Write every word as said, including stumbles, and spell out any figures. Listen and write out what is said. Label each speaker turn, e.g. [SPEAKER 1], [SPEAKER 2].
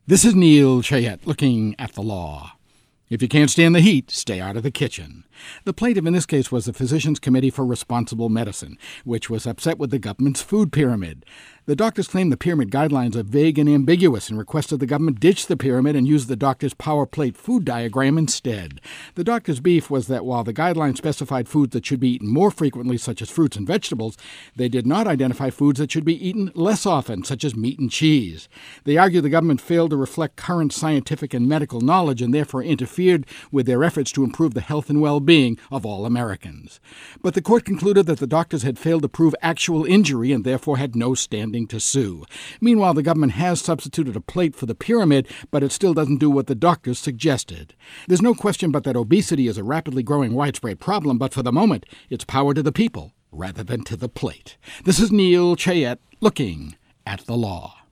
[SPEAKER 1] This is Neil Chayette looking at the law. If you can't stand the heat, stay out of the kitchen. The plaintiff in this case was the Physicians Committee for Responsible Medicine, which was upset with the government's food pyramid. The doctors claimed the pyramid guidelines are vague and ambiguous and requested the government ditch the pyramid and use the doctor's power plate food diagram instead. The doctor's beef was that while the guidelines specified foods that should be eaten more frequently, such as fruits and vegetables, they did not identify foods that should be eaten less often, such as meat and cheese. They argued the government failed to reflect current scientific and medical knowledge and therefore interfered with their efforts to improve the health and well-being of all Americans. But the court concluded that the doctors had failed to prove actual injury and therefore had no standing to sue. Meanwhile, the government has substituted a plate for the pyramid, but it still doesn't do what the doctors suggested. There's no question but that obesity is a rapidly growing widespread problem, but for the moment, it's power to the people rather than to the plate. This is Neil Chayette looking at the law.